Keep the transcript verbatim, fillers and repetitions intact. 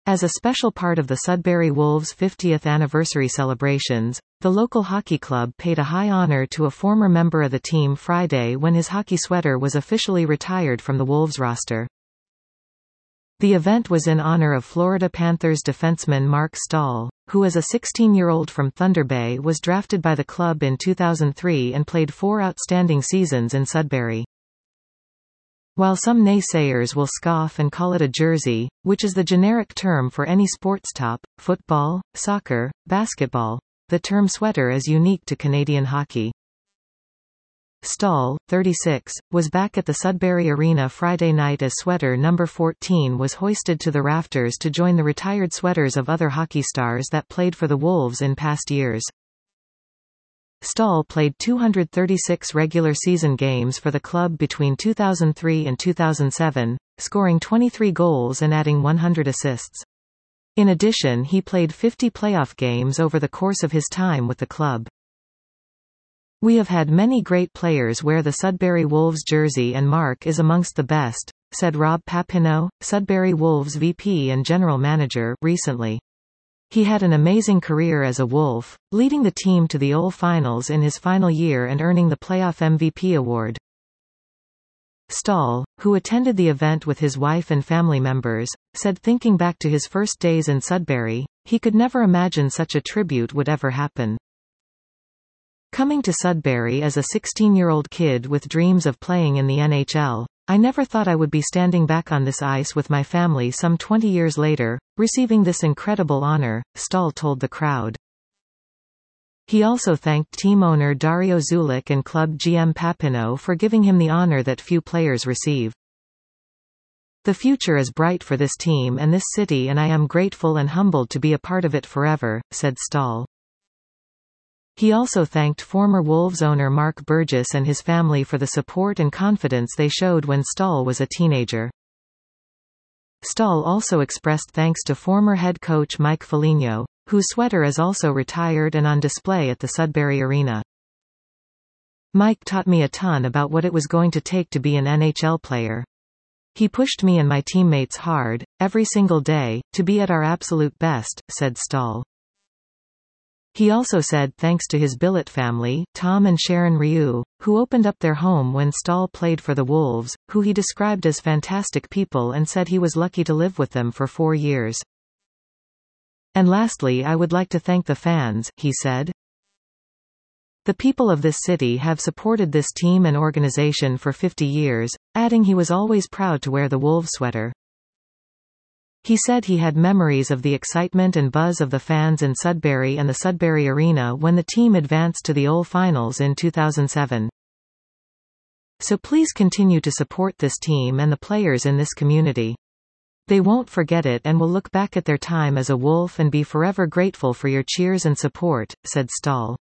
As a special part of the Sudbury Wolves' fiftieth anniversary celebrations, the local hockey club paid a high honor to a former member of the team Friday when his hockey sweater was officially retired from the Wolves roster. The event was in honor of Florida Panthers defenseman Mark Stahl, who as a sixteen-year-old from Thunder Bay was drafted by the club in two thousand three and played four outstanding seasons in Sudbury. While some naysayers will scoff and call it a jersey, which is the generic term for any sports top, football, soccer, basketball, the term sweater is unique to Canadian hockey. Stahl, thirty-six, was back at the Sudbury Arena Friday night as sweater number fourteen was hoisted to the rafters to join the retired sweaters of other hockey stars that played for the Wolves in past years. Stahl played two hundred thirty-six regular season games for the club between two thousand three and two thousand seven, scoring twenty-three goals and adding one hundred assists. In addition, he played fifty playoff games over the course of his time with the club. "We have had many great players wear the Sudbury Wolves jersey and Mark is amongst the best," said Rob Papineau, Sudbury Wolves V P and General Manager, recently. He had an amazing career as a Wolf, leading the team to the O L Finals in his final year and earning the playoff M V P award. Stahl, who attended the event with his wife and family members, said thinking back to his first days in Sudbury, he could never imagine such a tribute would ever happen. "Coming to Sudbury as a sixteen-year-old kid with dreams of playing in the N H L, I never thought I would be standing back on this ice with my family some twenty years later, receiving this incredible honor," Stahl told the crowd. He also thanked team owner Dario Zulik and club G M Papineau for giving him the honor that few players receive. "The future is bright for this team and this city and I am grateful and humbled to be a part of it forever," said Stahl. He also thanked former Wolves owner Mark Burgess and his family for the support and confidence they showed when Stahl was a teenager. Stahl also expressed thanks to former head coach Mike Foligno, whose sweater is also retired and on display at the Sudbury Arena. "Mike taught me a ton about what it was going to take to be an N H L player. He pushed me and my teammates hard, every single day, to be at our absolute best," said Stahl. He also said thanks to his billet family, Tom and Sharon Ryu, who opened up their home when Stahl played for the Wolves, who he described as fantastic people and said he was lucky to live with them for four years. "And lastly, I would like to thank the fans," he said. "The people of this city have supported this team and organization for fifty years, adding he was always proud to wear the Wolves sweater. He said he had memories of the excitement and buzz of the fans in Sudbury and the Sudbury Arena when the team advanced to the O L Finals in two thousand seven. "So please continue to support this team and the players in this community. They won't forget it and will look back at their time as a Wolf and be forever grateful for your cheers and support," said Stahl.